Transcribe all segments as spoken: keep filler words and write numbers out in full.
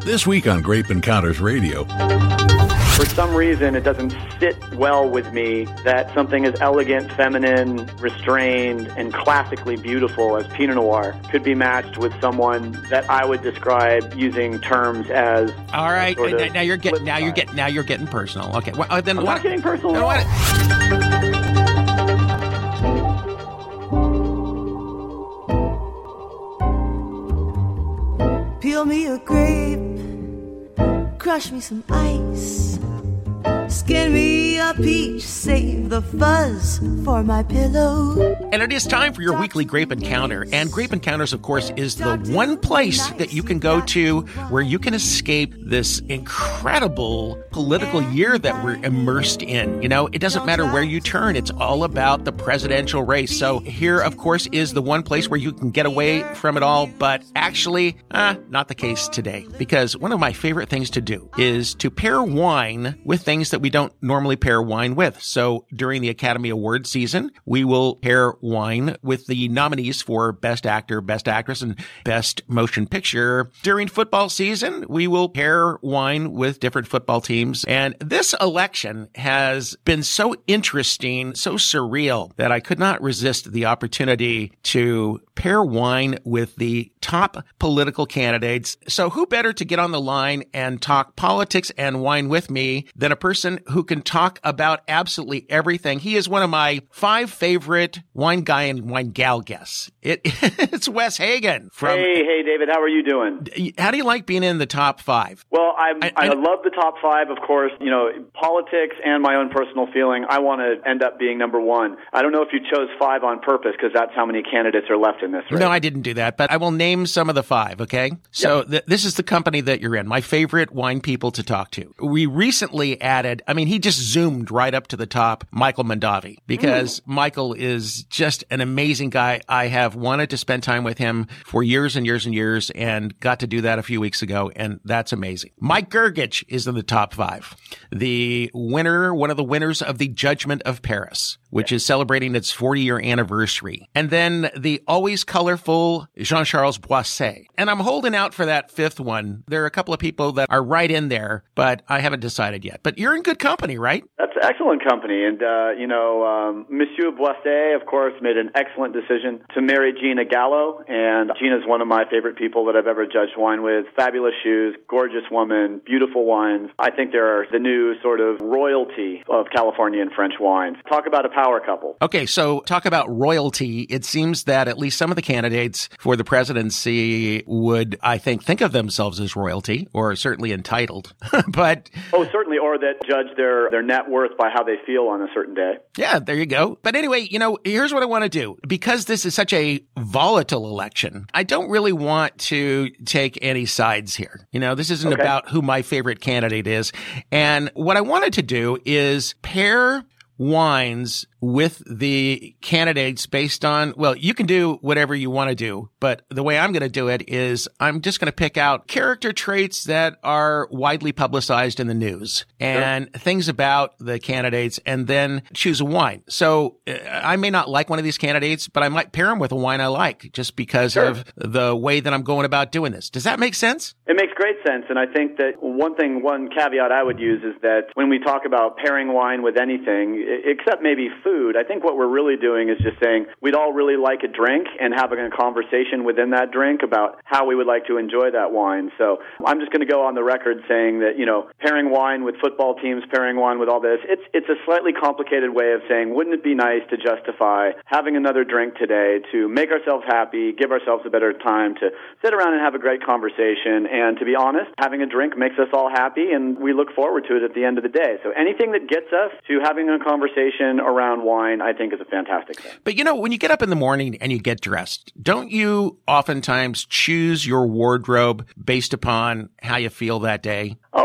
This week on Grape Encounters Radio. For some reason, it doesn't sit well with me that something as elegant, feminine, restrained, and classically beautiful as Pinot Noir could be matched with someone that I would describe using terms as. All right, now, now you're getting now you're getting now you're getting personal. Okay, well, uh, then I'm what, not getting personal. Then At all. Peel me a grape, crush me some ice, skin me a peach, save the fuzz for my pillow. And it is time for your weekly Grape Encounter. And Grape Encounters, of course, is the one place that you can go to where you can escape this incredible political year that we're immersed in. You know, it doesn't matter where you turn. It's all about the presidential race. So here, of course, is the one place where you can get away from it all. But actually, uh, not the case today. Because one of my favorite things to do is to pair wine with things that we don't normally pair wine with. So during the Academy Awards season, we will pair wine with the nominees for Best Actor, Best Actress, and Best Motion Picture. During football season, we will pair wine with different football teams. And this election has been so interesting, so surreal, that I could not resist the opportunity to pair wine with the top political candidates. So who better to get on the line and talk politics and wine with me than a person who can talk about absolutely everything. He is one of my five favorite wine guy and wine gal guests. It, it's Wes Hagen. From, hey, hey, David, how are you doing? How do you like being in the top five? Well, I'm, I, I, I love the top five, of course. You know, politics and my own personal feeling, I want to end up being number one. I don't know if you chose five on purpose because that's how many candidates are left in this race. No, I didn't do that, but I will name some of the five, okay? So yep. th- this is the company that you're in, my favorite wine people to talk to. We recently added, I mean, he just zoomed right up to the top, Michael Mondavi, because mm. Michael is just an amazing guy. I have wanted to spend time with him for years and years and years and got to do that a few weeks ago, and that's amazing. Mike Grgich is in the top five. The winner, one of the winners of the Judgment of Paris, which is celebrating its forty-year anniversary. And then the always colorful Jean-Charles Boisset. And I'm holding out for that fifth one. There are a couple of people that are right in there, but I haven't decided yet. But you're in good company, right? That's excellent company. And, uh, you know, um, Monsieur Boisset, of course, made an excellent decision to marry Gina Gallo. And Gina's one of my favorite people that I've ever judged wine with. Fabulous shoes, gorgeous woman, beautiful wines. I think they're the new sort of royalty of California and French wines. Talk about a power couple. Okay, so talk about royalty. It seems that at least some of the candidates for the presidency would, I think, think of themselves as royalty, or certainly entitled. But oh, certainly, or that judge their, their net worth by how they feel on a certain day. Yeah, there you go. But anyway, you know, here's what I want to do. Because this is such a volatile election, I don't really want to take any sides here. You know, this isn't okay. about who my favorite candidate is. And what I wanted to do is pair wines with the candidates based on, well, you can do whatever you want to do, but the way I'm going to do it is I'm just going to pick out character traits that are widely publicized in the news and sure. things about the candidates, and then choose a wine. So uh, I may not like one of these candidates, but I might pair them with a wine I like just because sure. of the way that I'm going about doing this. Does that make sense? It makes great sense. And I think that one thing, one caveat I would use is that when we talk about pairing wine with anything, except maybe food, I think what we're really doing is just saying we'd all really like a drink and having a conversation within that drink about how we would like to enjoy that wine. So I'm just going to go on the record saying that, you know, pairing wine with football teams, pairing wine with all this, it's it's a slightly complicated way of saying, wouldn't it be nice to justify having another drink today to make ourselves happy, give ourselves a better time to sit around and have a great conversation. And to be honest, having a drink makes us all happy, and we look forward to it at the end of the day. So anything that gets us to having a conversation around wine, I think, is a fantastic thing. But, you know, when you get up in the morning and you get dressed, don't you oftentimes choose your wardrobe based upon how you feel that day? Oh, sure.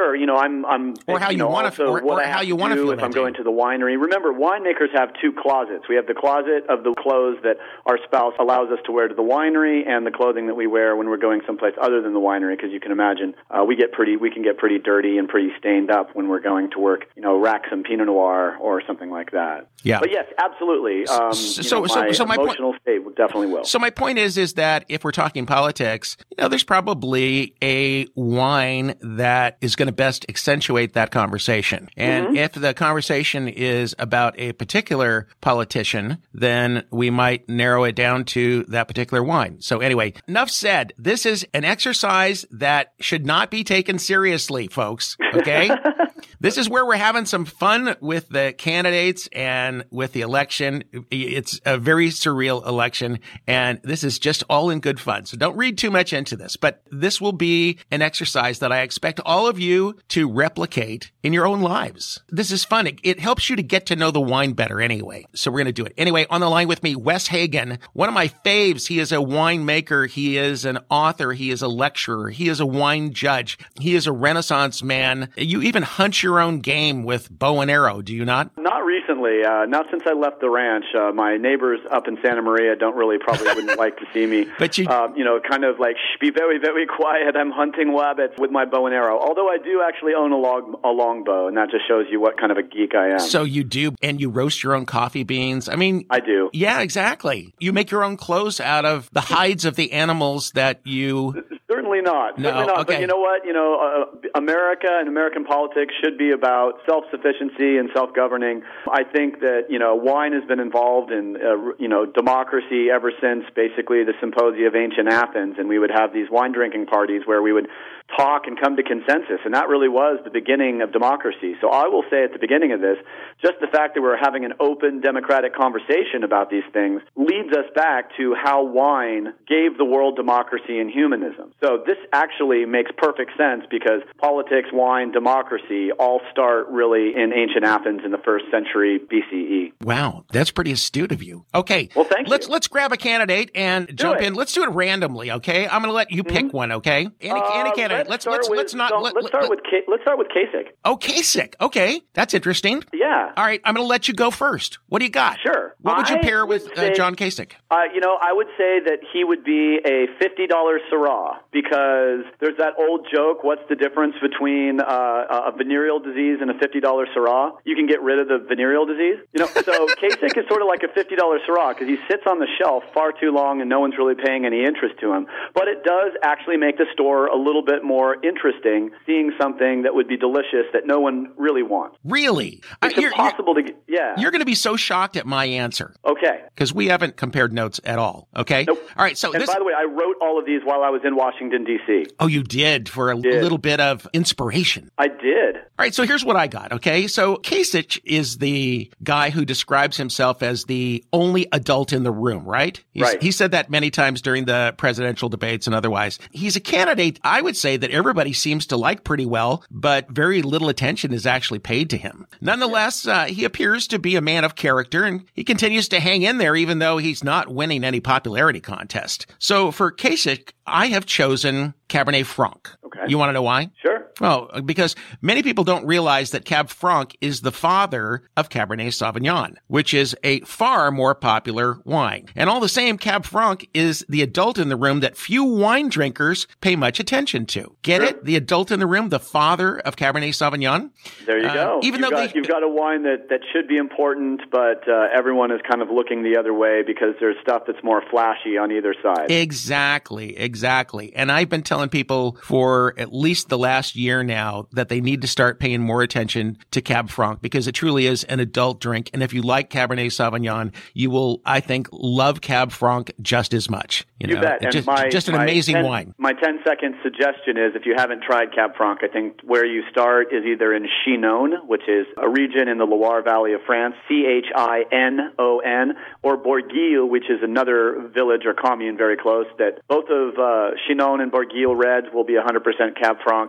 sure. You know, I'm, I'm, or how you, you know, want to, or, what or I how have you want to do feel if that I'm day. going to the winery. Remember, winemakers have two closets. We have the closet of the clothes that our spouse allows us to wear to the winery, and the clothing that we wear when we're going someplace other than the winery. Because you can imagine, uh, we get pretty, we can get pretty dirty and pretty stained up when we're going to work. You know, rack some Pinot Noir or something like that. Yeah. But yes, absolutely. Um, so, you know, so, my so my emotional point, state definitely will. So my point is, is that if we're talking politics, you know, there's probably a wine that is going to best accentuate that conversation. And Mm-hmm. if the conversation is about a particular politician, then we might narrow it down to that particular wine. So anyway, enough said. This is an exercise that should not be taken seriously, folks. Okay? This is where we're having some fun with the candidates and with the election. It's a very surreal election, and this is just all in good fun. So don't read too much into this, but this will be an exercise that I expect all of you to replicate in your own lives. This is fun. It, it helps you to get to know the wine better anyway. So we're going to do it. Anyway, on the line with me, Wes Hagen, one of my faves. He is a winemaker. He is an author. He is a lecturer. He is a wine judge. He is a Renaissance man. You even hunt your own game with bow and arrow, do you not? Not recently. Uh, not since I left the ranch. Uh, my neighbors up in Santa Maria don't really probably wouldn't like to see me. But you, uh, you know, kind of like, shh, be very, very quiet. I'm hunting rabbits with my bow and arrow. Although I do actually own a, log, a longbow, and that just shows you what kind of a geek I am. So you do, and you roast your own coffee beans. I mean, I do. Yeah, exactly. You make your own clothes out of the hides of the animals that you. Certainly not. No, Certainly not. okay. But you know what? You know, uh, America and American politics should be about self-sufficiency and self-governing. I think that, you know, wine has been involved in, uh, you know, democracy ever since basically the Symposia of Ancient Athens, and we would have these wine drinking parties where we would talk and come to consensus, and that really was the beginning of democracy. So I will say at the beginning of this, just the fact that we're having an open, democratic conversation about these things leads us back to how wine gave the world democracy and humanism. So this actually makes perfect sense because politics, wine, democracy all start really in ancient Athens in the first century B C E. Wow, that's pretty astute of you. Okay. Well, thank let's, you. Let's grab a candidate and Do jump it. in. Let's do it randomly, okay? I'm going to let you pick Mm-hmm. one, okay? Any, Uh, any candidate. Let's start let's with, let's not. so let, let's start let, with Ka- let's start with Kasich. Oh, Kasich. Okay, that's interesting. Yeah. All right, I'm going to let you go first. What do you got? Sure. What would you I pair would with say- uh, John Kasich? Uh, you know, I would say that he would be a fifty dollars Syrah because there's that old joke, what's the difference between uh, a venereal disease and a fifty dollars Syrah? You can get rid of the venereal disease. You know, so Kasich is sort of like a fifty dollars Syrah because he sits on the shelf far too long and no one's really paying any interest to him. But it does actually make the store a little bit more interesting, seeing something that would be delicious that no one really wants. Really? It's Uh, you're, impossible to get, yeah. You're going to be so shocked at my answer Okay. because we haven't compared notes at all, okay? Nope. All right, so And this... by the way, I wrote all of these while I was in Washington, D C Oh, you did for a Did. little bit of inspiration. I did. All right, so here's what I got, okay? So Kasich is the guy who describes himself as the only adult in the room, right? He's, Right. He said that many times during the presidential debates and otherwise. He's a candidate, I would say, that everybody seems to like pretty well, but very little attention is actually paid to him. Nonetheless, uh, he appears to be a man of character, and he continues to hang in there even though he's not winning any popularity contest. So for Kasich, I have chosen Cabernet Franc. Okay. You want to know why? Sure. Well, because many people don't realize that Cab Franc is the father of Cabernet Sauvignon, which is a far more popular wine. And all the same, Cab Franc is the adult in the room that few wine drinkers pay much attention to. Get Sure. it? The adult in the room, the father of Cabernet Sauvignon. There you Uh, go. even you've though got, they- you've got a wine that, that should be important, but uh, everyone is kind of looking the other way because there's stuff that's more flashy on either side. Exactly, exactly. And I've been telling people for at least the last year now that they need to start paying more attention to Cab Franc because it truly is an adult drink. And if you like Cabernet Sauvignon, you will, I think, love Cab Franc just as much. You, You know, bet. It's And just, my, just an my amazing ten, wine. My ten-second suggestion is if you haven't tried Cab Franc, I think where you start is either in Chinon, which is a region in the Loire Valley of France, C H I N O N, or Bourguil, which is another village or commune very close, that both of uh, Chinon and Bourguil reds will be one hundred percent Cab Franc, and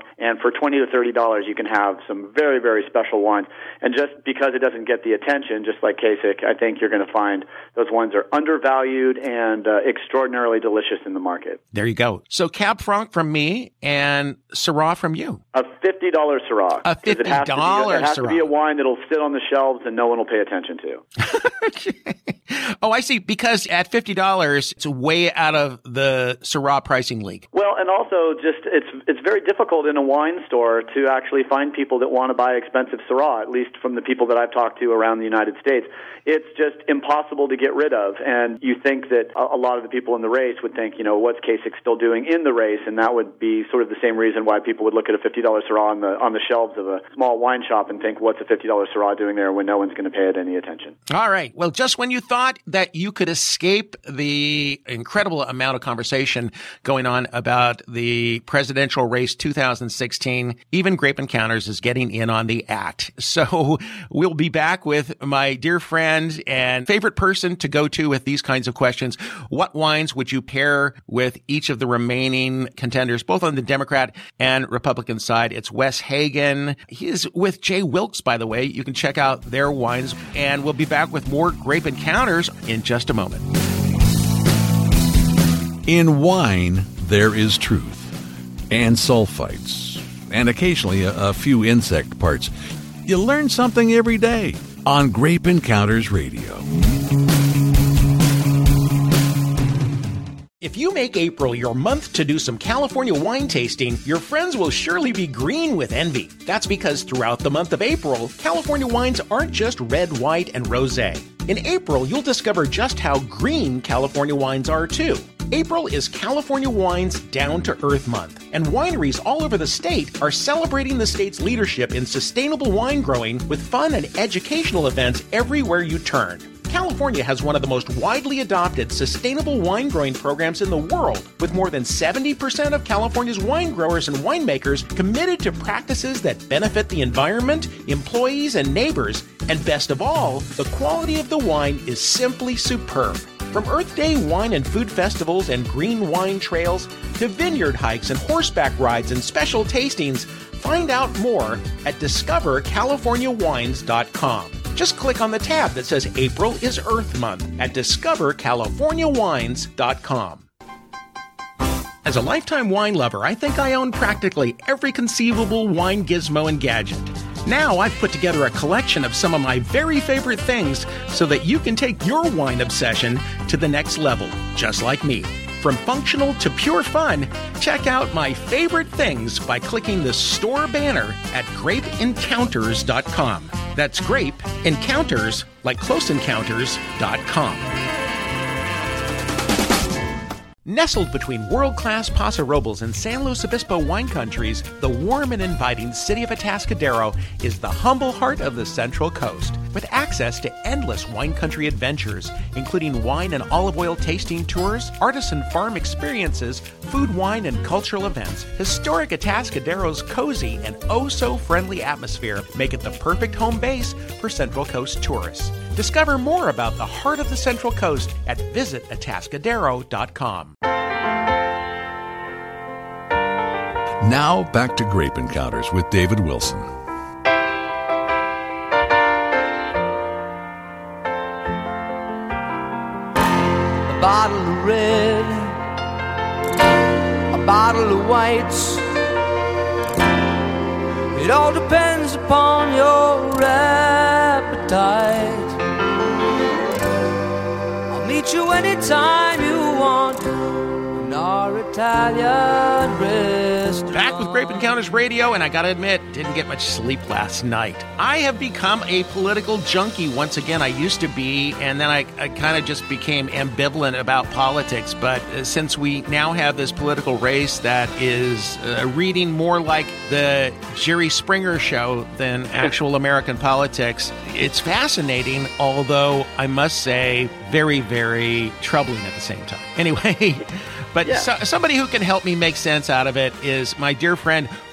for twenty to thirty dollars, you can have some very, very special wines. And just because it doesn't get the attention, just like Kasich, I think you're going to find those wines are undervalued and uh, extraordinarily delicious in the market. There you go. So Cab Franc from me and Syrah from you. A fifty dollars Syrah. A fifty dollars Syrah. It has to be a wine that'll sit on the shelves and no one will pay attention to. Oh, I see. Because at fifty dollars, it's way out of the Syrah pricing league. Well, and also just it's it's very difficult in a wine store to actually find people that want to buy expensive Syrah, at least from the people that I've talked to around the United States. It's just impossible to get rid of. And you think that a lot of the people in the race would think, you know, what's Kasich still doing in the race? And that would be sort of the same reason why people would look at a fifty dollars Syrah on the, on the shelves of a small wine shop and think, what's a fifty dollars Syrah doing there when no one's going to pay it any attention? All right. Well, just when you thought that you could escape the incredible amount of conversation going on about the presidential race two thousand sixteen, even Grape Encounters is getting in on the act. So we'll be back with my dear friend and favorite person to go to with these kinds of questions. What wines would you pair with each of the remaining contenders, both on the Democrat and Republican side? It's Wes Hagen. He is with Jay Wilkes, by the way. You can check out their wines, and we'll be back with more Grape Encounters in just a moment. In wine, there is truth, and sulfites, and occasionally a, a few insect parts. You learn something every day on Grape Encounters Radio. If you make April your month to do some California wine tasting, your friends will surely be green with envy. That's because throughout the month of April, California wines aren't just red, white, and rosé. In April, you'll discover just how green California wines are too. April is California Wine's Down to Earth Month, and wineries all over the state are celebrating the state's leadership in sustainable wine growing with fun and educational events everywhere you turn. California has one of the most widely adopted sustainable wine growing programs in the world, with more than seventy percent of California's wine growers and winemakers committed to practices that benefit the environment, employees, and neighbors. And best of all, the quality of the wine is simply superb. From Earth Day wine and food festivals and green wine trails to vineyard hikes and horseback rides and special tastings, find out more at discover california wines dot com. Just click on the tab that says April is Earth Month at discover california wines dot com. As a lifetime wine lover, I think I own practically every conceivable wine gizmo and gadget. Now I've put together a collection of some of my very favorite things so that you can take your wine obsession to the next level, just like me. From functional to pure fun, check out my favorite things by clicking the store banner at grape encounters dot com. That's Grape Encounters, like Close Encounters dot com. Nestled between world-class Paso Robles and San Luis Obispo wine countries, the warm and inviting city of Atascadero is the humble heart of the Central Coast. With access to endless wine country adventures, including wine and olive oil tasting tours, artisan farm experiences, food, wine, and cultural events, historic Atascadero's cozy and oh-so-friendly atmosphere make it the perfect home base for Central Coast tourists. Discover more about the heart of the Central Coast at visit atascadero dot com. Now back to Grape Encounters with David Wilson. A bottle of red, a bottle of whites. It all depends upon your appetite. I'll meet you anytime you want in our Italian restaurant. Back with Grape Encounters Radio, and I gotta admit, didn't get much sleep last night. I have become a political junkie once again. I used to be, and then I, I kind of just became ambivalent about politics. But uh, since we now have this political race that is uh, reading more like the Jerry Springer show than actual American politics, it's fascinating, although I must say very, very troubling at the same time. Anyway... But yeah. so, somebody who can help me make sense out of it is my dear friend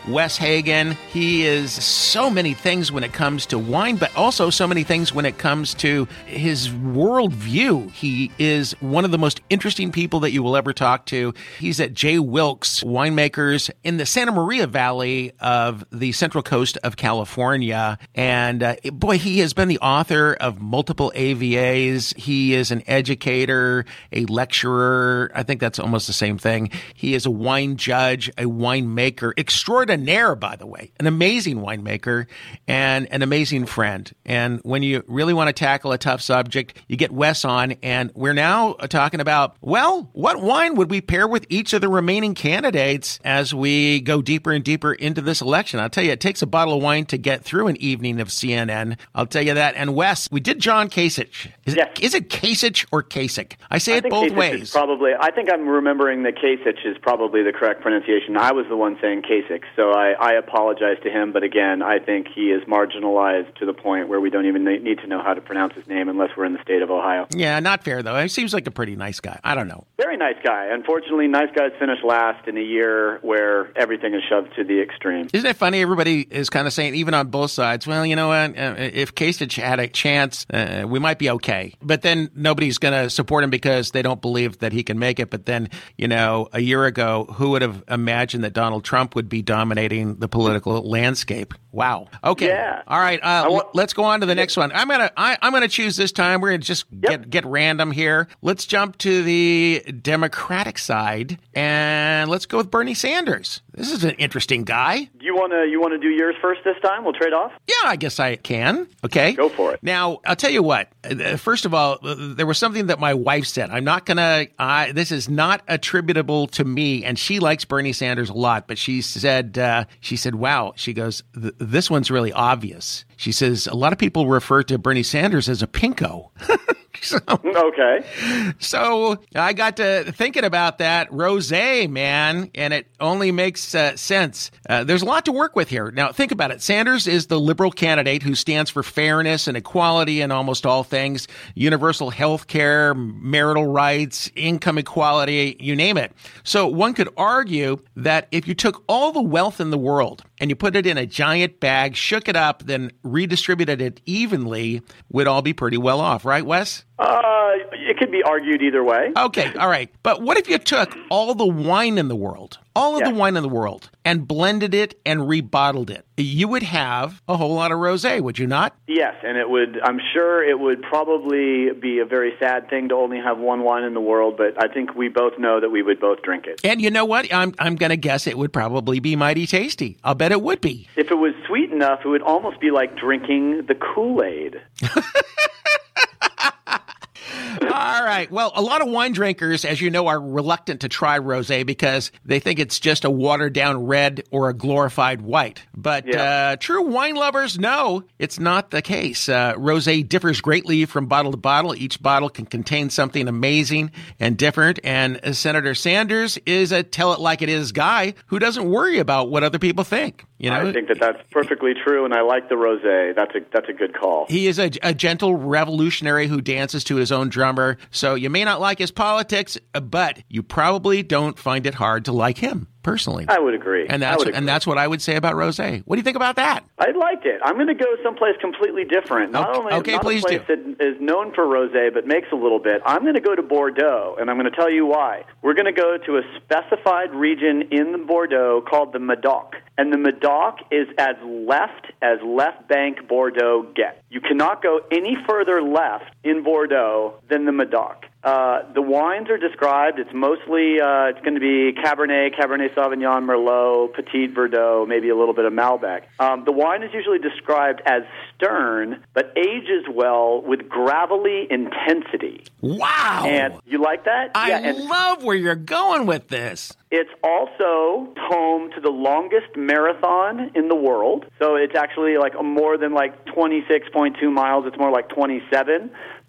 Wes Hagen. He is so many things when it comes to wine, but also so many things when it comes to his worldview. He is one of the most interesting people that you will ever talk to. He's at J. Wilkes Winemakers in the Santa Maria Valley of the Central Coast of California. And uh, boy, he has been the author of multiple A V As. He is an educator, a lecturer. I think that's almost the same thing. He is a wine judge, a winemaker extraordinaire, by the way, an amazing winemaker and an amazing friend. And when you really want to tackle a tough subject, you get Wes on, and we're now talking about, well, what wine would we pair with each of the remaining candidates as we go deeper and deeper into this election? I'll tell you, it takes a bottle of wine to get through an evening of C N N. I'll tell you that. And Wes, we did John Kasich. Is yes. it, is it Kasich or Kasich? I say I it think both Kasich ways. Is probably, I think I'm remembering that Kasich is probably the correct pronunciation. I was the one saying Kasich, so I, I apologize to him. But again, I think he is marginalized to the point where we don't even need to know how to pronounce his name unless we're in the state of Ohio. Yeah, not fair, though. He seems like a pretty nice guy. I don't know. Very nice guy. Unfortunately, nice guys finish last in a year where everything is shoved to the extreme. Isn't it funny? Everybody is kind of saying, even on both sides, well, you know what? Uh, if Kasich had a chance, uh, we might be okay. But then nobody's going to support him because they don't believe that he can make it. But then, you know, a year ago, who would have imagined that Donald Trump would be dominating the political landscape? Wow. Okay. Yeah. All right. Uh, want, l- let's go on to the next one. I'm gonna I, I'm gonna choose this time. We're gonna just yep. get get random here. Let's jump to the Democratic side and let's go with Bernie Sanders. This is an interesting guy. Do you want to you want to do yours first this time? We'll trade off. Yeah, I guess I can. Okay. Go for it. Now, I'll tell you what. Uh, First of all, uh, there was something that my wife said. I'm not going to, uh, this is not attributable to me, and she likes Bernie Sanders a lot, but she said, uh, she said, wow, she goes, this one's really obvious. She says, a lot of people refer to Bernie Sanders as a pinko. So, okay. So I got to thinking about that rosé, man, and it only makes uh, sense. Uh, there's a lot to work with here. Now, think about it. Sanders is the liberal candidate who stands for fairness and equality in almost all things, universal health care, marital rights, income equality, you name it. So one could argue that if you took all the wealth in the world and you put it in a giant bag, shook it up, then redistributed it evenly, we'd all be pretty well off, right, Wes? Uh, it could be argued either way. Okay, all right. But what if you took all the wine in the world, all of yes. the wine in the world, and blended it and rebottled it? You would have a whole lot of rosé, would you not? Yes, and it would, I'm sure it would probably be a very sad thing to only have one wine in the world, but I think we both know that we would both drink it. And you know what? I'm I'm going to guess it would probably be mighty tasty. I'll bet it would be. If it was sweet enough, it would almost be like drinking the Kool-Aid. All right. Well, a lot of wine drinkers, as you know, are reluctant to try rosé because they think it's just a watered-down red or a glorified white. But yeah. uh, true wine lovers know it's not the case. Uh, rosé differs greatly from bottle to bottle. Each bottle can contain something amazing and different. And uh, Senator Sanders is a tell-it-like-it-is guy who doesn't worry about what other people think. You know? I think that that's perfectly true, and I like the rosé. That's a that's a good call. He is a, a gentle revolutionary who dances to his own drummer. So you may not like his politics, but you probably don't find it hard to like him personally. I would agree. And that's agree. and that's what I would say about rosé. What do you think about that? I liked it. I'm going to go someplace completely different. Not Okay, only okay, not please a place do. that is known for rosé, but makes a little bit. I'm going to go to Bordeaux, and I'm going to tell you why. We're going to go to a specified region in the Bordeaux called the Medoc. And the Medoc is as left as left bank Bordeaux gets. You cannot go any further left in Bordeaux than the Medoc. Uh, the wines are described. It's mostly, uh, it's going to be Cabernet, Cabernet Sauvignon, Merlot, Petit Verdot, maybe a little bit of Malbec. Um, the wine is usually described as stern, but ages well with gravelly intensity. Wow. And you like that? I yeah, and love where you're going with this. It's also home to the longest marathon in the world. So it's actually like a more than like twenty-six point two miles. It's more like twenty-seven.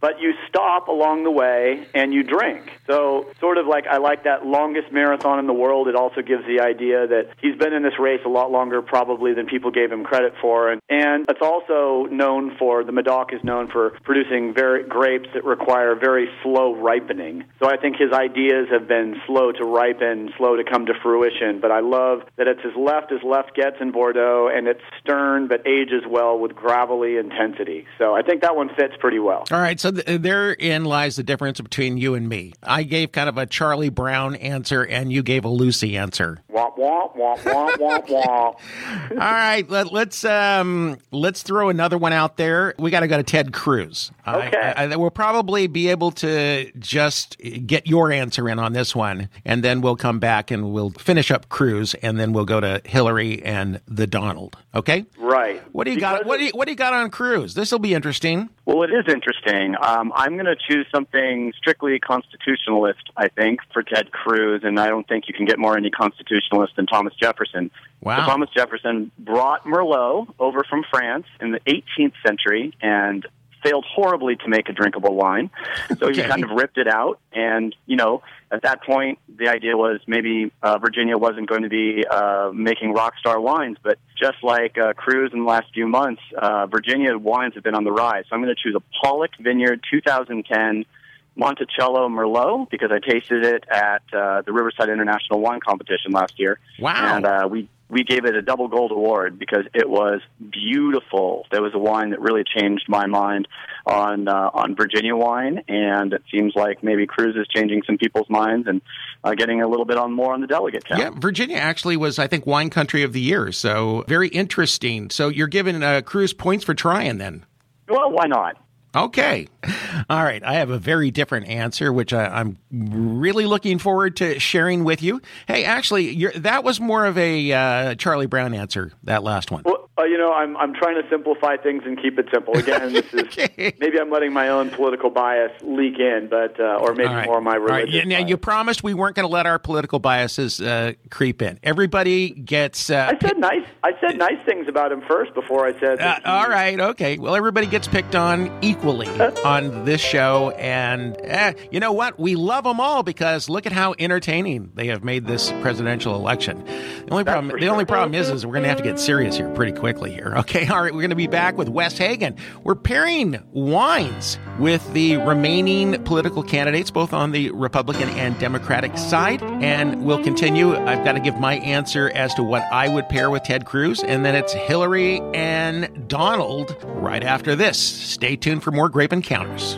but you stop along the way and you drink. So sort of like I like that longest marathon in the world. It also gives the idea that he's been in this race a lot longer probably than people gave him credit for. And, and it's also known for, the Medoc is known for producing very grapes that require very slow ripening. So I think his ideas have been slow to ripen, slow to come to fruition. But I love that it's as left as left gets in Bordeaux, and it's stern but ages well with gravelly intensity. So I think that one fits pretty well. All right, so th- therein lies the difference between you and me. I gave kind of a Charlie Brown answer, and you gave a Lucy answer. Womp, womp, womp, womp, womp, womp. All right, let, let's um, let's throw another one out there. We got to go to Ted Cruz. Okay. I, I, we'll probably be able to just get your answer in on this one, and then we'll come back and we'll finish up Cruz, and then we'll go to Hillary and the Donald. Okay? Right. What do you Because got? What do you, what do you got on Cruz? This will be interesting. Well, it is interesting. Um, I'm going to choose something strictly constitutionalist, I think, for Ted Cruz, and I don't think you can get more any constitutionalist than Thomas Jefferson. Wow. So Thomas Jefferson brought Merlot over from France in the eighteenth century and failed horribly to make a drinkable wine. So Okay. he kind of ripped it out. And, you know, at that point, the idea was maybe uh, Virginia wasn't going to be uh, making rock star wines. But just like uh, Cruz in the last few months, uh, Virginia wines have been on the rise. So I'm going to choose a Pollock Vineyard two thousand ten Monticello Merlot because I tasted it at uh, the Riverside International Wine Competition last year. Wow. And uh, we we gave it a double gold award because it was beautiful. There was a wine that really changed my mind on uh, on Virginia wine, and it seems like maybe Cruz is changing some people's minds and uh, getting a little bit on more on the delegate count. Yeah, Virginia actually was, I think, Wine Country of the Year, so very interesting. So you're giving uh, Cruz points for trying then? Well, why not? Okay. All right. I have a very different answer, which I, I'm really looking forward to sharing with you. Hey, actually, you're, that was more of a uh, Charlie Brown answer, that last one. Well, uh, you know, I'm I'm trying to simplify things and keep it simple. Again, this is Okay. maybe I'm letting my own political bias leak in, but uh, or maybe All right. more of my All right. religious. Yeah, now, bias. you promised we weren't going to let our political biases uh, creep in. Everybody gets... Uh, I said nice. I said nice things about him first before I said. Uh, that he- all right, okay. Well, everybody gets picked on equally on this show, and eh, you know what? We love them all because look at how entertaining they have made this presidential election. The only That's problem, for the only sure. problem is, is we're going to have to get serious here pretty quickly here. Okay, all right. We're going to be back with Wes Hagen. We're pairing wines with the remaining political candidates, both on the Republican and Democratic side, and we'll continue. I've got to give my answer as to what I would pair with Ted Cruz, and then it's Hillary and Donald right after this. Stay tuned for more Grape Encounters.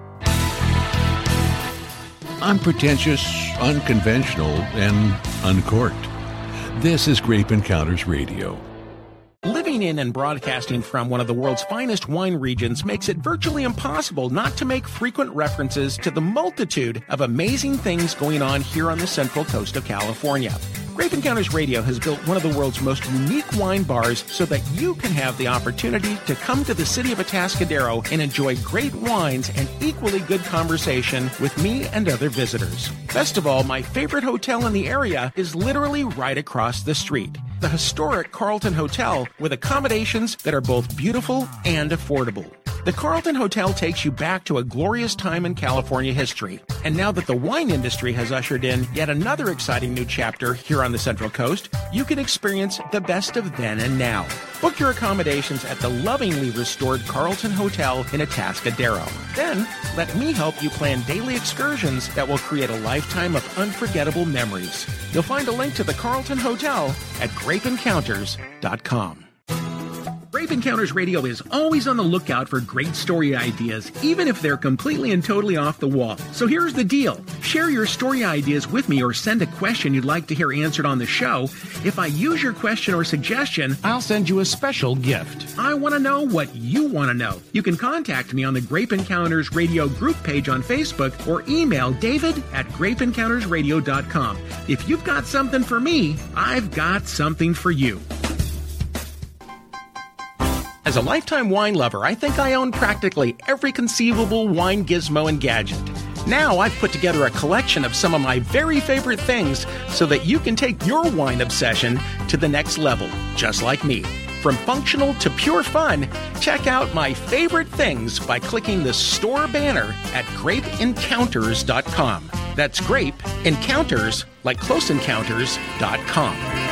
Unpretentious, unconventional, and uncorked. This is Grape Encounters Radio. Living in and broadcasting from one of the world's finest wine regions makes it virtually impossible not to make frequent references to the multitude of amazing things going on here on the central coast of California. Grape Encounters Radio has built one of the world's most unique wine bars so that you can have the opportunity to come to the city of Atascadero and enjoy great wines and equally good conversation with me and other visitors. Best of all, my favorite hotel in the area is literally right across the street. The historic Carlton Hotel with accommodations that are both beautiful and affordable. The Carlton Hotel takes you back to a glorious time in California history. And now that the wine industry has ushered in yet another exciting new chapter here on the Central Coast, you can experience the best of then and now. Book your accommodations at the lovingly restored Carlton Hotel in Atascadero. Then, let me help you plan daily excursions that will create a lifetime of unforgettable memories. You'll find a link to the Carlton Hotel at grape encounters dot com. Grape Encounters Radio is always on the lookout for great story ideas, even if they're completely and totally off the wall. So here's the deal. Share your story ideas with me or send a question you'd like to hear answered on the show. If I use your question or suggestion, I'll send you a special gift. I want to know what you want to know. You can contact me on the Grape Encounters Radio group page on Facebook or email david at grape encounters radio dot com. If you've got something for me, I've got something for you. As a lifetime wine lover, I think I own practically every conceivable wine gizmo and gadget. Now I've put together a collection of some of my very favorite things so that you can take your wine obsession to the next level, just like me. From functional to pure fun, check out my favorite things by clicking the store banner at grape encounters dot com. That's Grape Encounters, like Close Encounters dot com.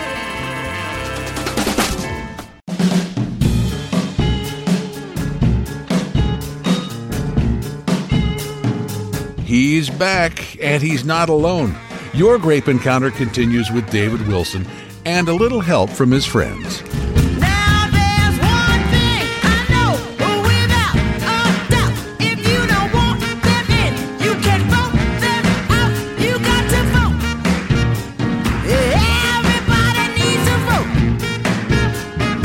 He's back, and he's not alone. Your Grape Encounter continues with David Wilson and a little help from his friends. Now there's one thing I know without a doubt. If you don't want them in, you can vote them out. You got to vote. Everybody needs to vote.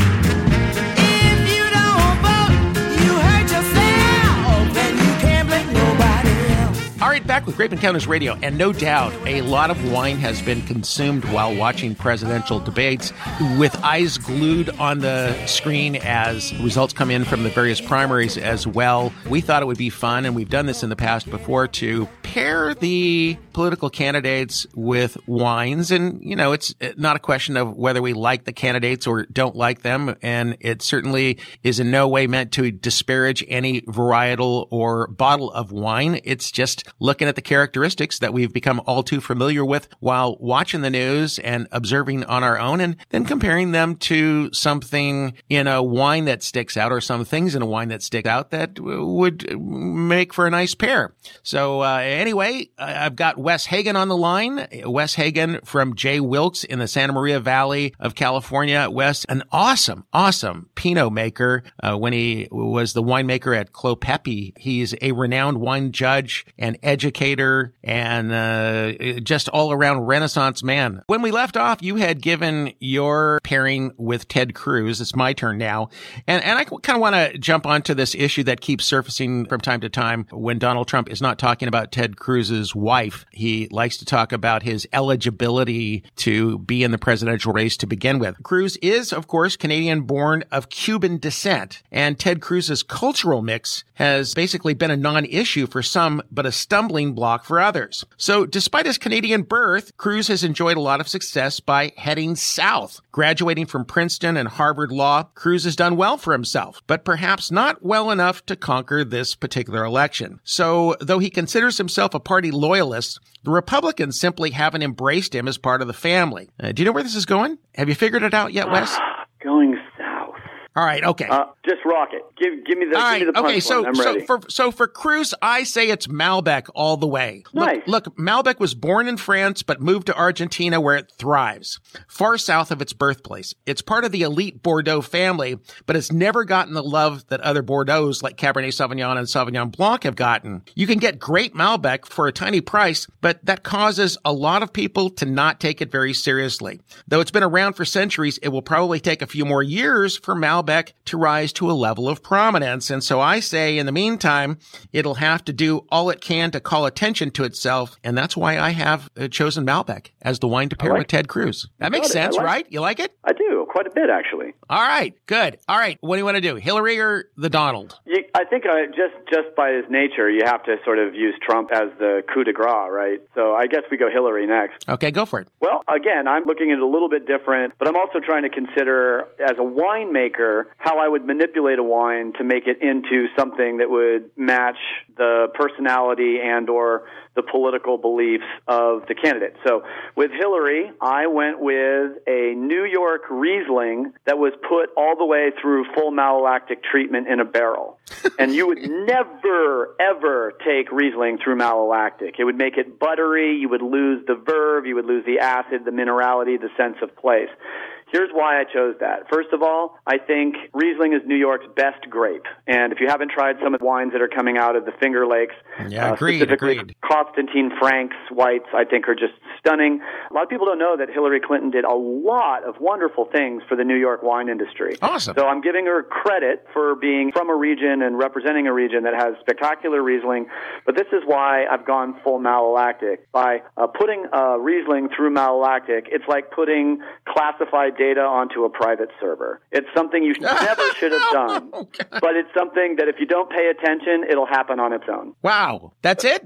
If you don't vote, you hurt yourself, and you can't blame nobody else. All right, back with Grape Encounters Radio, and no doubt a lot of wine has been consumed while watching presidential debates, with eyes glued on the screen as results come in from the various primaries as well. We thought it would be fun, and we've done this in the past before, to pair the political candidates with wines. And, you know, it's not a question of whether we like the candidates or don't like them, and it certainly is in no way meant to disparage any varietal or bottle of wine. It's just looking at the characteristics that we've become all too familiar with while watching the news and observing on our own, and then comparing them to something in a wine that sticks out, or some things in a wine that stick out that would make for a nice pair. So uh, anyway, I've got Wes Hagen on the line. Wes Hagen from J. Wilkes in the Santa Maria Valley of California. Wes, an awesome, awesome Pinot maker. Uh, when he was the winemaker at Clos Pepe, he's a renowned wine judge and educator, and uh, just all-around Renaissance man. When we left off, you had given your pairing with Ted Cruz. It's my turn now. And, and I kind of want to jump onto this issue that keeps surfacing from time to time when Donald Trump is not talking about Ted Cruz's wife. He likes to talk about his eligibility to be in the presidential race to begin with. Cruz is, of course, Canadian-born of Cuban descent, and Ted Cruz's cultural mix has basically been a non-issue for some, but a stumbling block for others. So despite his Canadian birth, Cruz has enjoyed a lot of success by heading south. Graduating from Princeton and Harvard Law, Cruz has done well for himself, but perhaps not well enough to conquer this particular election. So though he considers himself a party loyalist, the Republicans simply haven't embraced him as part of the family. Uh, do you know where this is going? Have you figured it out yet, Wes? Going south. All right, okay. Uh, just rock it. Give give me the, all right, give me the punch okay, so, one. I'm so ready. for so for Cruz, I say it's Malbec all the way. Nice. Look, look, Malbec was born in France but moved to Argentina where it thrives, far south of its birthplace. It's part of the elite Bordeaux family, but it's never gotten the love that other Bordeaux like Cabernet Sauvignon and Sauvignon Blanc have gotten. You can get great Malbec for a tiny price, but that causes a lot of people to not take it very seriously. Though it's been around for centuries, it will probably take a few more years for Malbec to rise to a level of prominence. And so I say, in the meantime, it'll have to do all it can to call attention to itself. And that's why I have uh, chosen Malbec as the wine to pair like with Ted Cruz. That makes it. sense, like right? You like it? I do, quite a bit, actually. All right, good. All right, what do you want to do, Hillary or the Donald? You, I think uh, just just by his nature, you have to sort of use Trump as the coup de grace, right? So I guess we go Hillary next. Okay, go for it. Well, again, I'm looking at it a little bit different, but I'm also trying to consider, as a winemaker, how I would manipulate a wine to make it into something that would match the personality and or the political beliefs of the candidate. So with Hillary, I went with a New York Riesling that was put all the way through full malolactic treatment in a barrel. And you would never, ever take Riesling through malolactic. It would make it buttery. You would lose the verve. You would lose the acid, the minerality, the sense of place. Here's why I chose that. First of all, I think Riesling is New York's best grape. And if you haven't tried some of the wines that are coming out of the Finger Lakes, yeah, uh, agreed, specifically agreed. Constantine Frank's whites, I think are just stunning. A lot of people don't know that Hillary Clinton did a lot of wonderful things for the New York wine industry. Awesome. So I'm giving her credit for being from a region and representing a region that has spectacular Riesling. But this is why I've gone full malolactic. By uh, putting uh, Riesling through malolactic, it's like putting classified data onto a private server. It's something you never should have done. Oh, but it's something that if you don't pay attention, it'll happen on its own. Wow. That's it?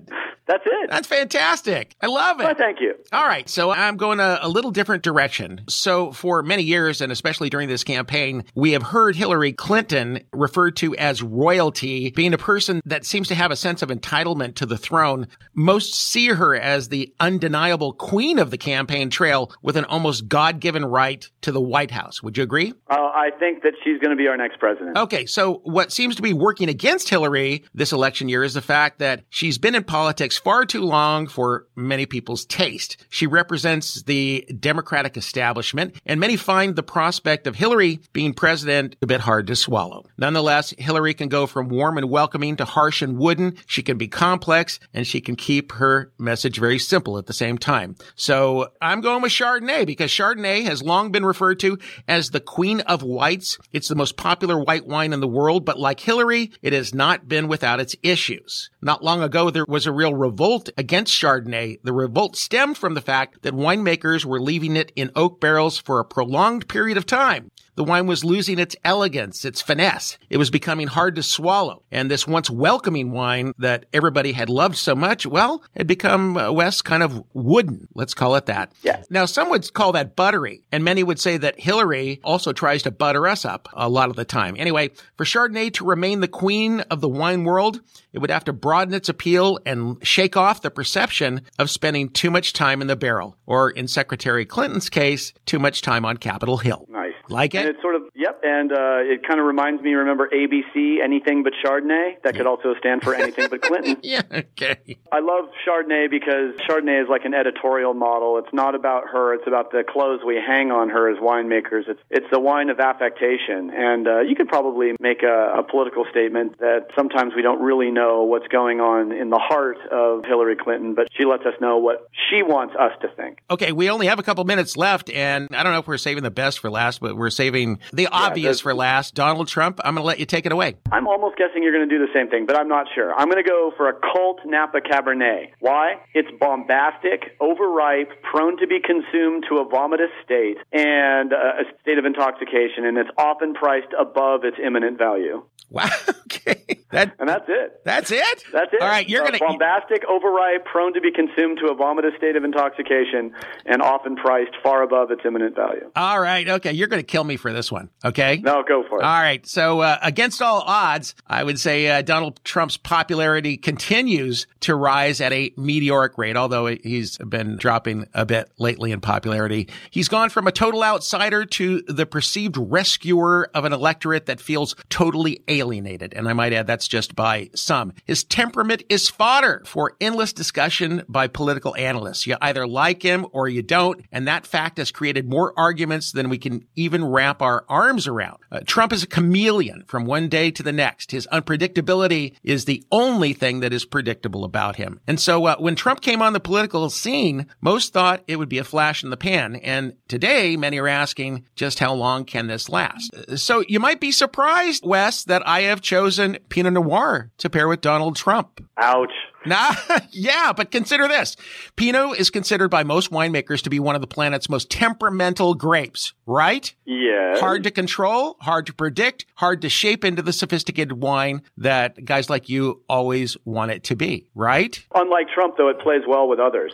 That's it. That's fantastic. I love it. Well, thank you. All right. So I'm going a, a little different direction. So for many years, and especially during this campaign, we have heard Hillary Clinton referred to as royalty, being a person that seems to have a sense of entitlement to the throne. Most see her as the undeniable queen of the campaign trail with an almost God-given right to the White House. Would you agree? Uh, I think that she's going to be our next president. Okay, so what seems to be working against Hillary this election year is the fact that she's been in politics far too long for many people's taste. She represents the Democratic establishment, and many find the prospect of Hillary being president a bit hard to swallow. Nonetheless, Hillary can go from warm and welcoming to harsh and wooden. She can be complex, and she can keep her message very simple at the same time. So I'm going with Chardonnay because Chardonnay has long been referred to as the queen of whites. It's the most popular white wine in the world, but like Hillary, it has not been without its issues. Not long ago, there was a real revolt against Chardonnay. The revolt stemmed from the fact that winemakers were leaving it in oak barrels for a prolonged period of time. The wine was losing its elegance, its finesse. It was becoming hard to swallow. And this once welcoming wine that everybody had loved so much, well, had become, uh, Wes, kind of wooden. Let's call it that. Yeah. Now, some would call that buttery. And many would say that Hillary also tries to butter us up a lot of the time. Anyway, for Chardonnay to remain the queen of the wine world, it would have to broaden its appeal and shake off the perception of spending too much time in the barrel. Or in Secretary Clinton's case, too much time on Capitol Hill. Nice. Like it? And it's sort of, yep, and uh, it kind of reminds me, remember A B C, Anything But Chardonnay? That could also stand for Anything But Clinton. Yeah, okay. I love Chardonnay because Chardonnay is like an editorial model. It's not about her. It's about the clothes we hang on her as winemakers. It's it's the wine of affectation. And uh, you could probably make a, a political statement that sometimes we don't really know what's going on in the heart of Hillary Clinton, but she lets us know what she wants us to think. Okay, we only have a couple minutes left, and I don't know if we're saving the best for last, but we're saving the obvious the- for last. Donald Trump, I'm going to let you take it away. I'm almost guessing you're going to do the same thing, but I'm not sure. I'm going to go for a cult Napa Cabernet. Why? It's bombastic, overripe, prone to be consumed to a vomitous state, and uh, a state of intoxication, and it's often priced above its imminent value. Wow, okay. That, And that's it. that's it? That's it. All right, you're Uh, going to... bombastic, overripe, prone to be consumed to a vomitous state of intoxication, and often priced far above its imminent value. All right, okay, you're going to kill me for this one, okay? No, go for it. All right. So uh, against all odds, I would say uh, Donald Trump's popularity continues to rise at a meteoric rate, although he's been dropping a bit lately in popularity. He's gone from a total outsider to the perceived rescuer of an electorate that feels totally alienated. And I might add, that's just by some. His temperament is fodder for endless discussion by political analysts. You either like him or you don't. And that fact has created more arguments than we can even wrap our arms around. Uh, Trump is a chameleon from one day to the next. His unpredictability is the only thing that is predictable about him. And so uh, when Trump came on the political scene, most thought it would be a flash in the pan. And today, many are asking, just how long can this last? Uh, So you might be surprised, Wes, that I have chosen Pinot Noir to pair with Donald Trump. Ouch. Nah, yeah, but consider this. Pinot is considered by most winemakers to be one of the planet's most temperamental grapes, right? Yes. Hard to control, hard to predict, hard to shape into the sophisticated wine that guys like you always want it to be, right? Unlike Trump, though, it plays well with others.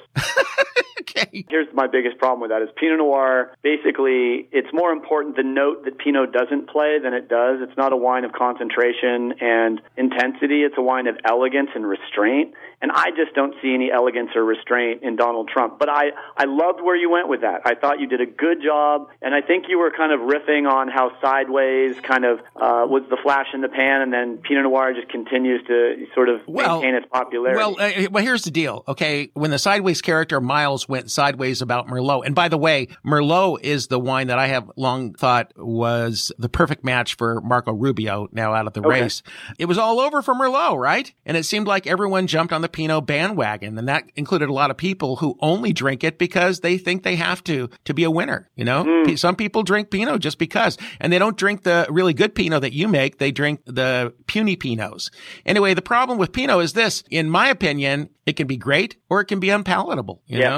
Okay. Here's my biggest problem with that is Pinot Noir, basically, it's more important the note that Pinot doesn't play than it does. It's not a wine of concentration and intensity. It's a wine of elegance and restraint. And I just don't see any elegance or restraint in Donald Trump. But I, I loved where you went with that. I thought you did a good job. And I think you were kind of riffing on how Sideways kind of uh, was the flash in the pan, and then Pinot Noir just continues to sort of Well, maintain its popularity. Well, uh, well, here's the deal, okay? When the Sideways character Miles went sideways about Merlot, and by the way, Merlot is the wine that I have long thought was the perfect match for Marco Rubio, now out of the Okay. race. It was all over for Merlot, right? And it seemed like everyone jumped on the Pinot bandwagon, and that included a lot of people who only drink it because they think they have to to be a winner, you know? Mm. Some people drink Pinot just because, and they don't drink the really good Pinot that you make, they drink the puny Pinots. Anyway, the problem with Pinot is this, in my opinion, it can be great or it can be unpalatable, you Yeah. know? That's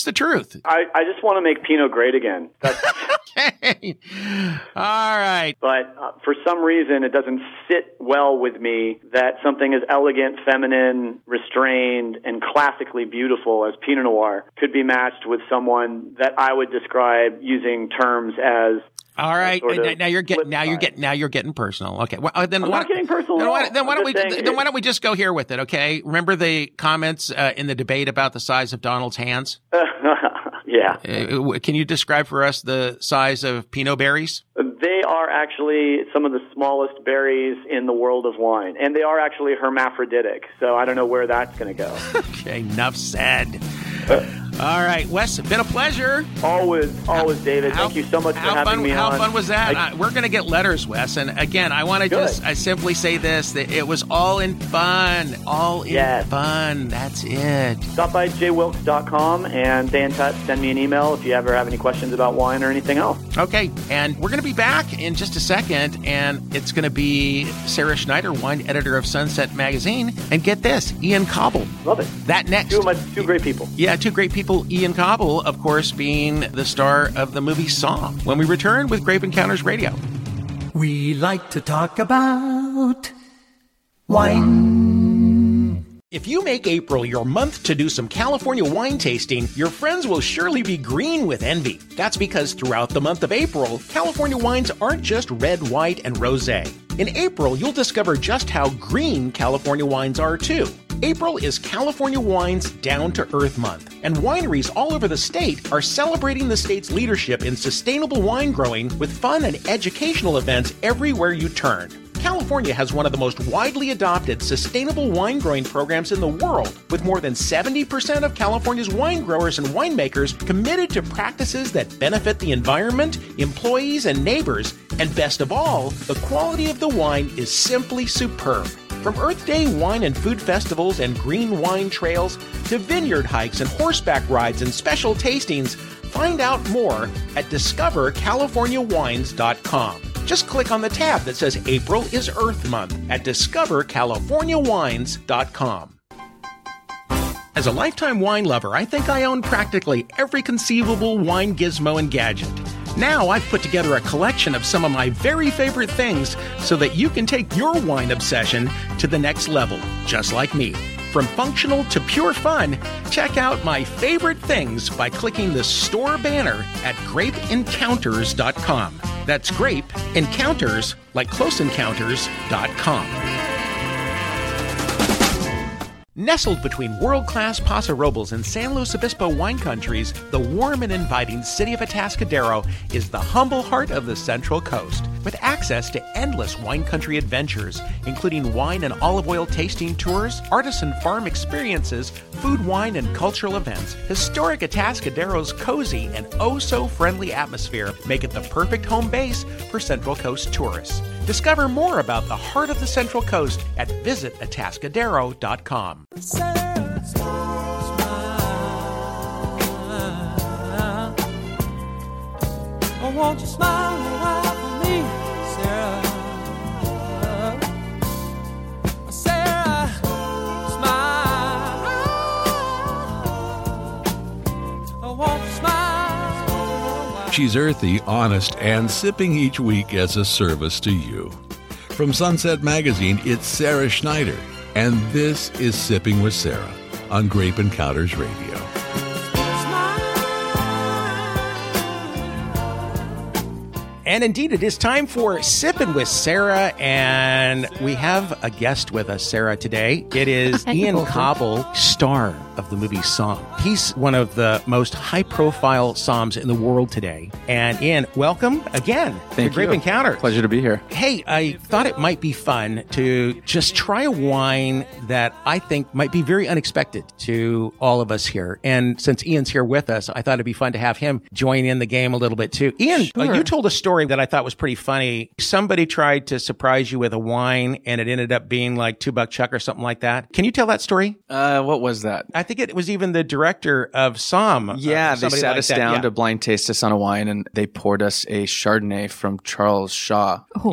What's the truth? I, I just want to make Pinot great again. That's, Okay. All right. but uh, for some reason, it doesn't sit well with me that something as elegant, feminine, restrained, and classically beautiful as Pinot Noir could be matched with someone that I would describe using terms as. All right. sort of Now you're getting flip now you're side. getting now you're getting personal. Okay. Well, uh, then I'm why, not getting personal Then at why, all. then why I'm don't we just saying then it- why don't we just go here with it? Okay. Remember the comments uh, in the debate about the size of Donald's hands? Yeah. Uh, can you describe for us the size of Pinot berries? They are actually some of the smallest berries in the world of wine, and they are actually hermaphroditic, so I don't know where that's going to go. Okay, enough said. All right, Wes, it's been a pleasure. Always, always, David. How- Thank you so much for how having fun, me how on. fun was that? I- Uh, we're going to get letters, Wes. And again, I want to Good. just I simply say this, that it was all in fun. All in Yes. fun. That's it. Stop by j wilkes dot com and stay in touch. Send me an email if you ever have any questions about wine or anything else. Okay, and we're going to be back in just a second, and it's going to be Sarah Schneider, wine editor of Sunset Magazine. And get this, Ian Cobble. Love it. That next. Two, of my, two great people. Yeah, two great people. Ian Cobble, of course, being the star of the movie Saw. When we return with Grape Encounters Radio. We like to talk about wine. If you make April your month to do some California wine tasting, your friends will surely be green with envy. That's because throughout the month of April, California wines aren't just red, white, and rosé. In April, you'll discover just how green California wines are too. April is California Wine's Down to Earth Month, and wineries all over the state are celebrating the state's leadership in sustainable wine growing with fun and educational events everywhere you turn. California has one of the most widely adopted sustainable wine growing programs in the world, with more than seventy percent of California's wine growers and winemakers committed to practices that benefit the environment, employees, and neighbors. And best of all, the quality of the wine is simply superb. From Earth Day wine and food festivals and green wine trails to vineyard hikes and horseback rides and special tastings, find out more at discover california wines dot com. Just click on the tab that says April is Earth Month at discover california wines dot com. As a lifetime wine lover, I think I own practically every conceivable wine gizmo and gadget. Now I've put together a collection of some of my very favorite things so that you can take your wine obsession to the next level, just like me. From functional to pure fun, check out my favorite things by clicking the store banner at grape encounters dot com. That's Grape Encounters, like Close Encounters dot com. Nestled between world-class Paso Robles and San Luis Obispo wine countries, the warm and inviting city of Atascadero is the humble heart of the Central Coast. With access to endless wine country adventures, including wine and olive oil tasting tours, artisan farm experiences, food, wine, and cultural events, historic Atascadero's cozy and oh-so-friendly atmosphere make it the perfect home base for Central Coast tourists. Discover more about the heart of the Central Coast at visit atascadero dot com. Sarah, smile. Oh, won't you smile a while for me, Sarah? Sarah, smile. Oh, won't you smile a while? She's earthy, honest, and sipping each week as a service to you. From Sunset Magazine, it's Sarah Schneider, and this is Sipping with Sarah on Grape Encounters Radio. And indeed, it is time for Sipping with Sarah, and we have a guest with us, Sarah, today. It is Ian Cobble, star of the movie Somm. He's one of the most high-profile somms in the world today. And Ian, welcome again Thank to Grape you. Encounter. Pleasure to be here. Hey, I thought it might be fun to just try a wine that I think might be very unexpected to all of us here. And since Ian's here with us, I thought it'd be fun to have him join in the game a little bit too. Ian, uh, you told a story that I thought was pretty funny. Somebody tried to surprise you with a wine and it ended up being like Two Buck Chuck or something like that. Can you tell that story? Uh, what was that? I think it was even the director of Somm. Yeah, uh, they somebody sat like us that. down Yeah. to blind taste us on a wine, and they poured us a Chardonnay from Charles Shaw. Yeah.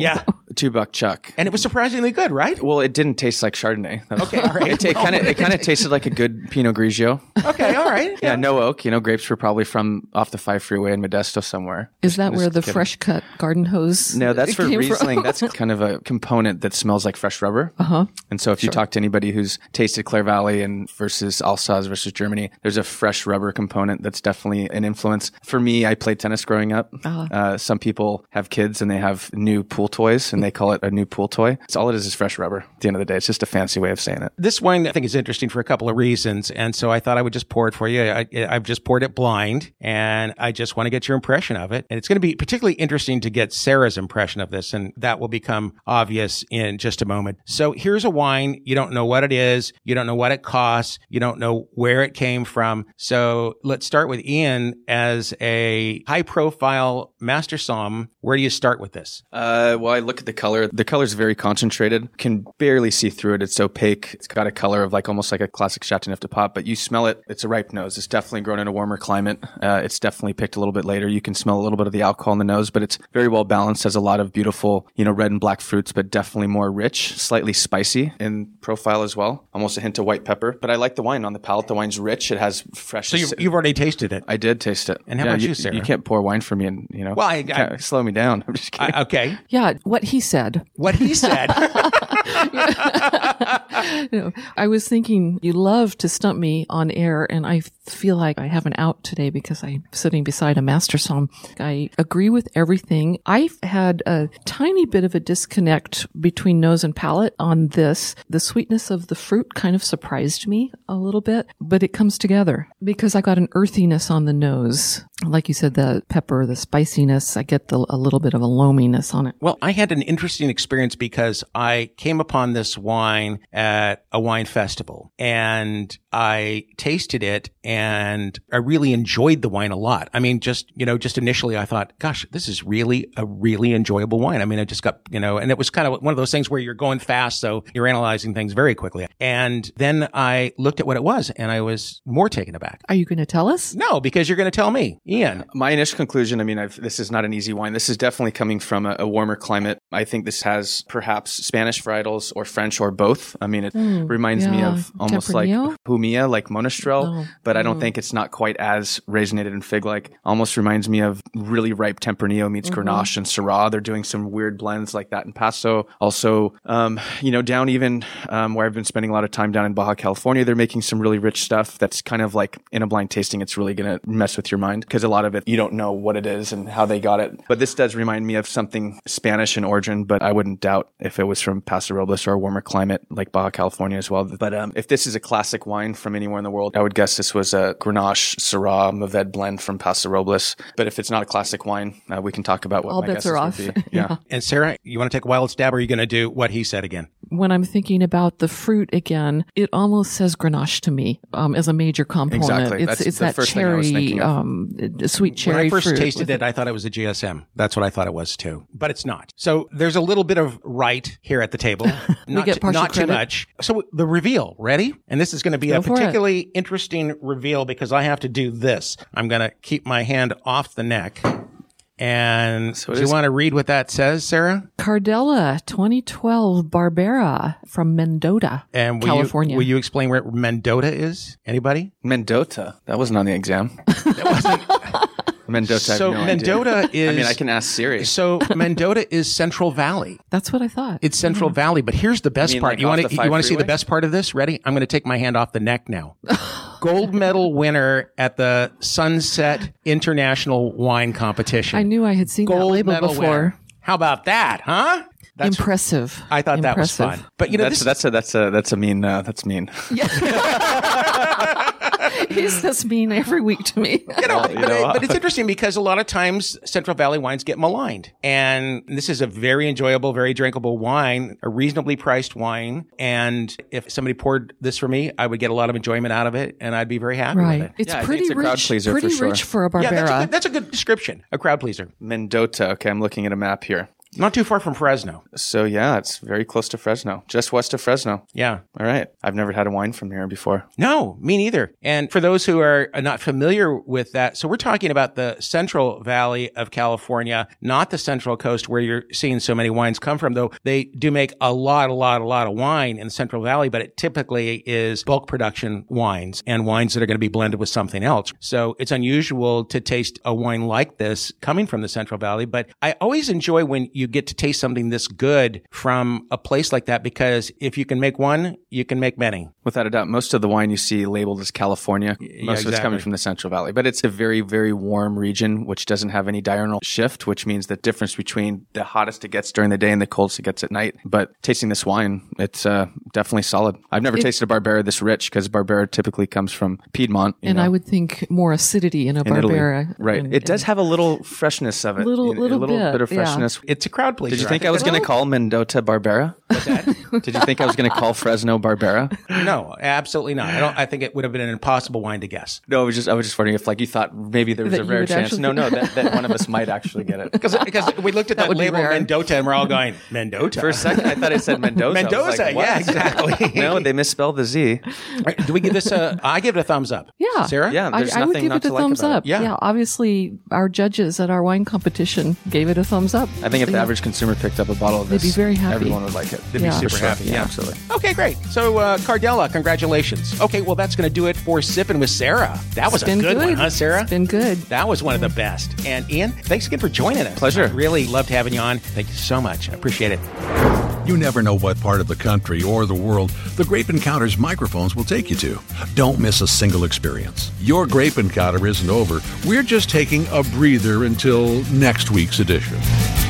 Two Buck Chuck. And it was surprisingly good, right? Well, it didn't taste like Chardonnay. Okay, all right. It, it kind of it kind of tasted like a good Pinot Grigio. Okay, all right. Yeah, no oak. You know, grapes were probably from off the five freeway in Modesto somewhere. Is that Just where the kidding. fresh cut garden hose? No, that's for came Riesling. From? That's kind of a component that smells like fresh rubber. Uh huh. And so if you Sure. talk to anybody who's tasted Clare Valley and versus Alsace versus Germany, there's a fresh rubber component that's definitely an influence. For me, I played tennis growing up. Uh-huh. Uh, some people have kids and they have new pool toys and they call it a new pool toy. It's all it is is fresh rubber. At the end of the day, it's just a fancy way of saying it. This wine, I think, is interesting for a couple of reasons. And so I thought I would just pour it for you. I, I've just poured it blind, and I just want to get your impression of it. And it's going to be particularly interesting to get Sarah's impression of this, and that will become obvious in just a moment. So here's a wine. You don't know what it is. You don't know what it costs. You don't know where it came from. So let's start with Ian as a high-profile master somm. Where do you start with this? Uh, well, I look at the color. The color's very concentrated. Can barely see through it. It's opaque. It's got a color of like almost like a classic Chateauneuf de Pape, but you smell it. It's a ripe nose. It's definitely grown in a warmer climate. Uh, it's definitely picked a little bit later. You can smell a little bit of the alcohol in the nose, but it's very well balanced. Has a lot of beautiful, you know, red and black fruits, but definitely more rich, slightly spicy in profile as well. Almost a hint of white pepper. But I like the wine on the palate. The wine's rich. It has fresh. So you've, you've already tasted it. I did taste it. And how Yeah, about you, you, Sarah? You can't pour wine for me, and you know. Well, I- you can't slow me down. I'm just kidding. I, okay. Yeah, what he said. What he said. You know, I was thinking you love to stump me on air, and I feel like I have an out today because I'm sitting beside a master somm. I agree with everything. I've had a tiny bit of a disconnect between nose and palate on this. The sweetness of the fruit kind of surprised me a little bit, but it comes together because I got an earthiness on the nose. Like you said, the pepper, the spiciness, I get the, a little bit of a loaminess on it. Well, I had an interesting experience because I came upon this wine at a wine festival and I tasted it and I really enjoyed the wine a lot. I mean, just, you know, just initially I thought, gosh, this is really a really enjoyable wine. I mean, I just got, you know, and it was kind of one of those things where you're going fast, so you're analyzing things very quickly. And then I looked at what it was and I was more taken aback. Are you going to tell us? No, because you're going to tell me. Ian. My initial conclusion, I mean, I've, this is not an easy wine. This is definitely coming from a, a warmer climate. I think this has perhaps Spanish varietals or French or both. I mean, it Mm, reminds me yeah. of almost Tempranillo? like Pumia, like Monastrell, Oh, but I don't oh. think it's not quite as raisinated and fig-like. Almost reminds me of really ripe Tempranillo meets Mm-hmm. Grenache and Syrah. They're doing some weird blends like that in Paso. Also, um, you know, down even um, where I've been spending a lot of time down in Baja California, they're making some really rich stuff that's kind of like in a blind tasting. It's really going to mess with your mind because a lot of it, you don't know what it is and how they got it. But this does remind me of something Spanish in origin, but I wouldn't doubt if it was from Paso Robles or a warmer climate like Baja California as well. But um, if this is a classic wine from anywhere in the world, I would guess this was a Grenache, Syrah, Mourvedre blend from Paso Robles. But if it's not a classic wine, uh, we can talk about what All my bets guesses are would off. be. Yeah. Yeah. And Sarah, you want to take a wild stab or are you going to do what he said again? When I'm thinking about the fruit again, it almost says Grenache to me um, as a major component. Exactly. It's, That's it's the that first thing I was cherry, thinking of. um, uh, sweet cherry When I first fruit tasted with it, I thought it was a G S M. That's what I thought it was too. But it's not. So there's a little bit of right here at the table. Not, get t- partial not too credit. much. So the reveal, ready? And this is going to be Go a for it. particularly interesting reveal because I have to do this. I'm going to keep my hand off the neck. And So it do you is- want to read what that says, Sarah? Cardella twenty twelve Barbera from Mendota, And will California. You, will you explain where Mendota is? Anybody? Mendota. That wasn't on the exam. That wasn't. Mendota. I have So no Mendota idea. is. I mean, I can ask Siri. So Mendota is Central Valley. That's what I thought. It's Central Valley, but here's the best You mean part. like you off want the to five you want to see the freeway? best part of this? Ready? I'm going to take my hand off the neck now. Gold medal winner at the Sunset International Wine Competition. I knew I had seen that Gold label medal before. winner. How about that, huh? That's, Impressive. I thought that was Impressive. fun. But you know, that's this, that's a that's a that's a mean uh, that's mean. He's this mean every week to me. you know, Well, you but, know, but it's interesting because a lot of times Central Valley wines get maligned. And this is a very enjoyable, very drinkable wine, a reasonably priced wine. And if somebody poured this for me, I would get a lot of enjoyment out of it and I'd be very happy with Right. it. It's Yeah, I think pretty it's a crowd rich. pleaser for pretty sure. rich for a Barbera. Yeah, that's a, good, that's a good description. A crowd pleaser. Mendota. Okay, I'm looking at a map here. Not too far from Fresno. So yeah, it's very close to Fresno, just west of Fresno. Yeah. All right. I've never had a wine from here before. No, me neither. And for those who are not familiar with that, so we're talking about the Central Valley of California, not the Central Coast where you're seeing so many wines come from, though they do make a lot, a lot, a lot of wine in the Central Valley, but it typically is bulk production wines and wines that are going to be blended with something else. So it's unusual to taste a wine like this coming from the Central Valley, but I always enjoy when you get to taste something this good from a place like that, because if you can make one, you can make many. Without a doubt, most of the wine you see labeled as California. Most Yeah, of it's exactly. coming from the Central Valley, but it's a very, very warm region, which doesn't have any diurnal shift, which means the difference between the hottest it gets during the day and the coldest it gets at night. But tasting this wine, it's uh, definitely solid. I've never It- tasted a Barbera this rich, because Barbera typically comes from Piedmont. you And know, I would think more acidity in a in Italy. Barbera. Right. And- it does and- have a little freshness of it. Little- you know, little a little bit, bit of yeah. freshness. It's a crowd pleaser. Did you think I was going to call Mendota Barbera? What's that? Did you think I was going to call Fresno Barbera? No, absolutely not. I don't. I think it would have been an impossible wine to guess. No, I was just I was just wondering if like you thought maybe there was That a you rare would chance. actually- No, no, that, that one of us might actually get it. Because because we looked at that, would be label rare. Mendota and we're all going Mendota. For a second, I thought it said Mendoza. I was Mendoza, like, what? yeah, exactly. No, they misspelled the Z. Right, do we give this a? I give it a thumbs up. Yeah. Sarah. Yeah, I, there's I would nothing give not it a to like thumbs about it. up. Yeah. Obviously, our judges at our wine competition gave it a thumbs up. I think if the Yeah. average consumer picked up a bottle of They'd this, be very happy. everyone would like it. They'd Yeah. be super For sure. happy. Yeah, Yeah, absolutely. Okay, great. So uh, Cardella, congratulations. Okay, well that's going to do it for Sipping with Sarah. That was It's a been good, good. one, huh, Sarah? It's been good. That was one of the best. And Ian, thanks again for joining us. Pleasure. I really loved having you on. Thank you so much. I appreciate it. You never know what part of the country or the world the Grape Encounters microphones will take you to. Don't miss a single experience. Your Grape Encounter isn't over. We're just taking a breather until next week's edition.